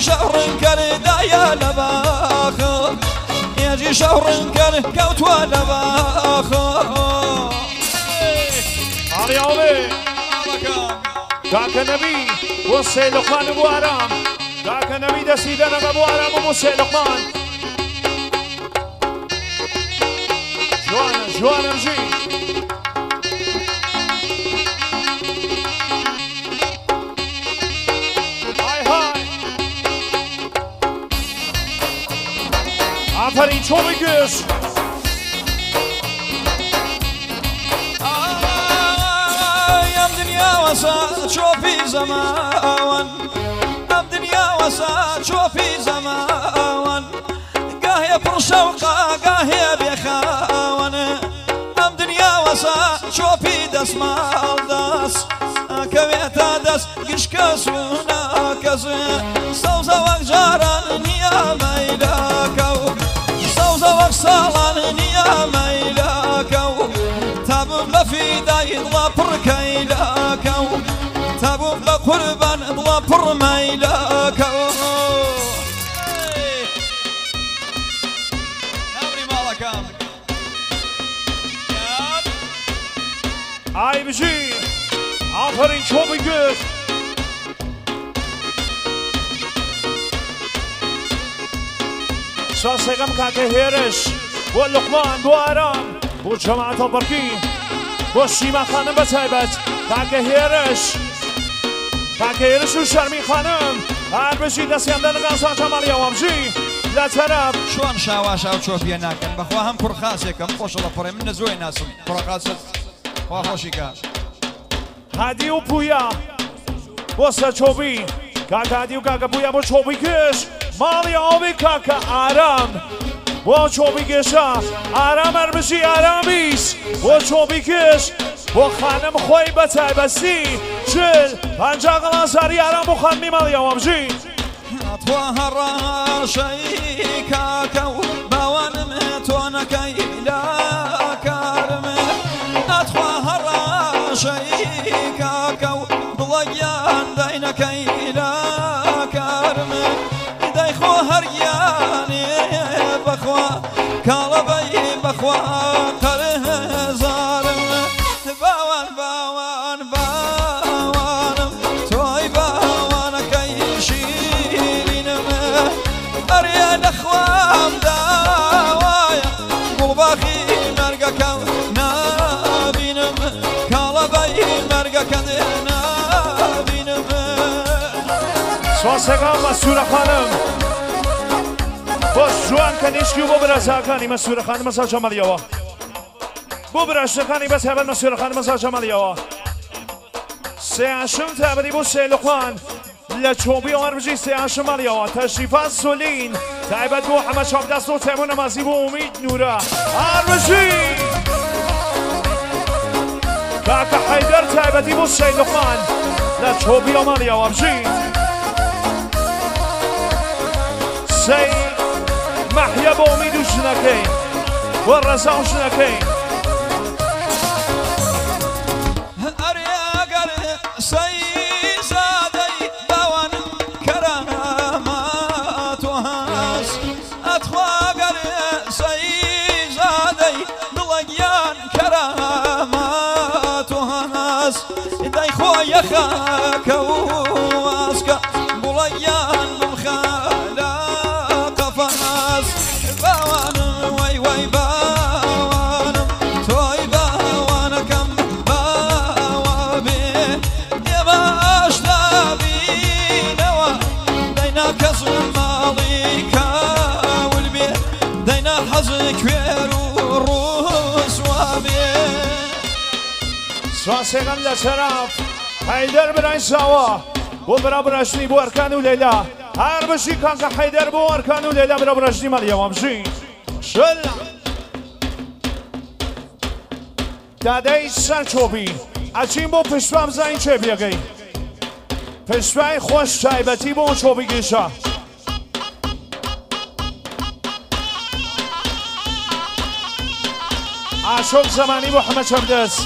شهر كردا يا نباخ يجي شهر كوت ونباخ علي عمي كاك النبي وصي لقمان ابو ارام كاك النبي دسيدنا ابو ارام وصي لقمان جوانا مجي عفرین چو بگش يا دنيا وسا شوفي زمان يا دنيا وسا شوفي زمان قاهي برشوقة قاهي بيخاون يا دنيا وسا شوفي دس مال دس كويتا دس قش كسونا كسو صوزا وجاران يا ميلاكو صوزا وصالان يا ميلاكو تابو بفي داي ضبر كيلاكو تابو بقربان ضبر ميلاكو نابري مالكام ای بجی عفرین چو بگش ساسقم كاكا هيرش واللقمان بو ارام بو جماعة البركي بو شيما خانم بتايبت كاكا هيرش وشرمي خانم هر بشي دستي هم دلقان ساجا مالي وامجي لا تراب شوان شاواشا و چۆپیە ناکەن بەخوا هەم کوڕخاسێکم خۆشەڵە پڕێ من نەزۆی ناسم کوڕخاست خوا خۆشیکە هادی و پویا بو سچوبی كاكا هادی و كاكا پویا بو چوبی کش مالي آبي كاكا آرام بو چوبی کشا آرام ارمشی آرامیس بو چوبی کش بو خانم خوی بتایبستی چل پنجا قلاساری آرام بو خانمی مالی آوامجی أطواها الراشي كاكا باوانم تونكي لا كارم أطواها الراشي كاكا بلغيان دينكي لا كارم دايخو هرياني بخوا كالبي بخوا قره زارم باوان باوان باوانم توي باوان كيشيرينم أريان أخوام داوايا قلباخي مرقكم نابينم كالبي مرقكم نابينم سواسقام مسئول خانم باش جوان کنیشکی و برزه کنی مسئول خانم مسئول جمالی ها بو برشته کنی بس هبل مسئول خانم مسئول جمالی ها سه هشم تبری بو سه لقمان لچوبی آمر بجی سه هشم مالی ها تشریفات سولین تایبت بو محمد شاب دست و تیمون نمازی بو امید نوره هر بجی کاکا حیدر تایبتی بو سه لقمان لچوبی آمالی ها بجی سي محيا بوميدو شنكين والرزاو شنكين أرياقر سيزادي باوان كرامات وهاس أتواقر سيزادي بلقيان كرامات وهاس داي خويا خاك واسكا بلقيان بالخالا قفاس باوانم وي وي باوانم توي باوانكم باوابي يبا اشتابي نوا دينا كسر ماليكا والبي دينا حزك ويروس وابي سواسقم لشرف حيدر براي سوا وبرا براشني بو أركان وليلى هر بشي كانك حيدر بو أركان وليلى برا براشني مالي وامشي شلا دادي سرچوبي اچين بو پشوام زين چه بيگي پشوای خوش تایبتی بو چوبي گيشا عاشق زماني بو حمد شمدس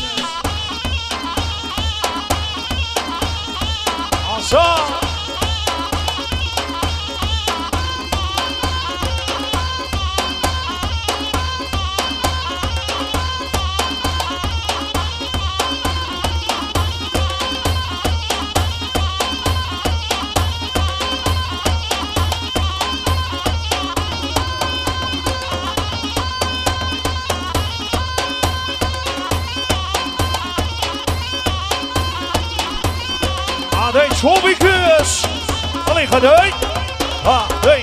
دەی چۆبی کەس ئەڵێ خەدەی دەی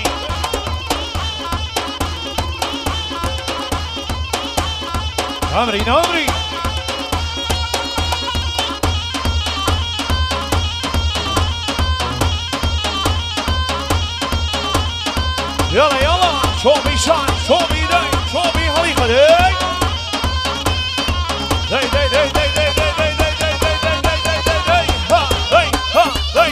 نامری نامری يلا يلا شوفي شان شوفي داي شوفي حقيقة داي داي داي داي داي داي داي داي داي داي داي داي داي داي ها داي ها داي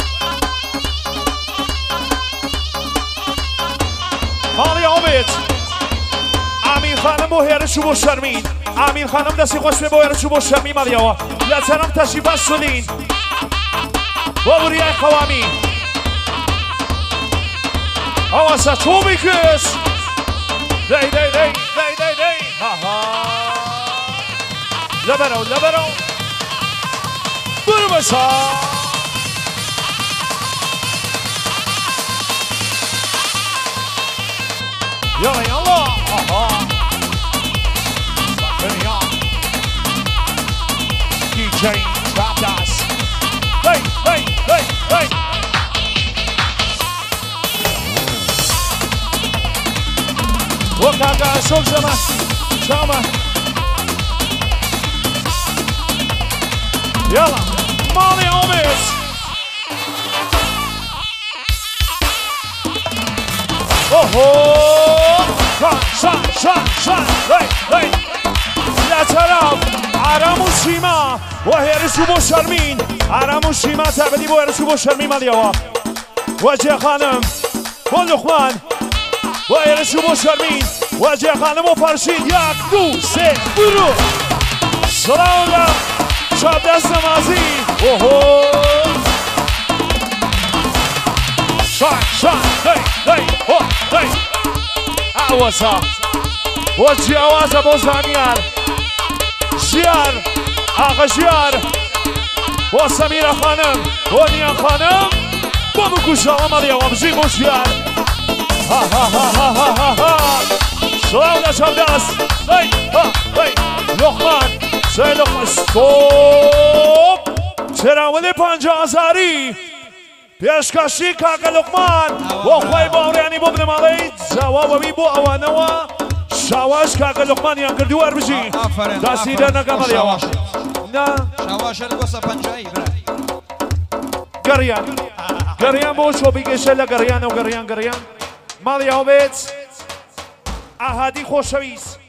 مالي عميد امين خانم بو هيرشو بو شرمين امين خانم دستی خوش بو هيرشو بو شرمين مالي ها لترم تشریف استولین بابوری خوامی Awasa Toby Chris. Day. Ha ha. Libero. Burmasa. Yalla. Ha ha. Sakın ya. DJ Raptas. Hey. وكاكا شوف زمان شامة يلا مالي عميس اوهو شان هي لا تراب عرام وشيما وهي رسوب شرمين عرام وشيما تابدي بو رسوب شرمين ماليوا وجه خانم واللقمان ويرشو بو شرمين وجه خانم و فرشید 1 2 3 برو سلام شب دست نمازی اوهو شان دی عوضا وجه عوضا با زمیار جیار آقا جیار با سمیرا خانم و نیا خانم با بکوشا آمالی و بجی با جیار ها سلام شب دست هی لقمان سه لقمان ستوب تراول 50,000 پیشکشی کاکا لقمان و خوی باوریانی ببنه مالی جواب بی بو اوانوا شواش کاکا لقمان یان کردو اربجی دستی در نکمالی آواش نه شواش الگوسا 50 گریان بو شو بگیشه لگریان و گریان مالی آویت احادی خوشویست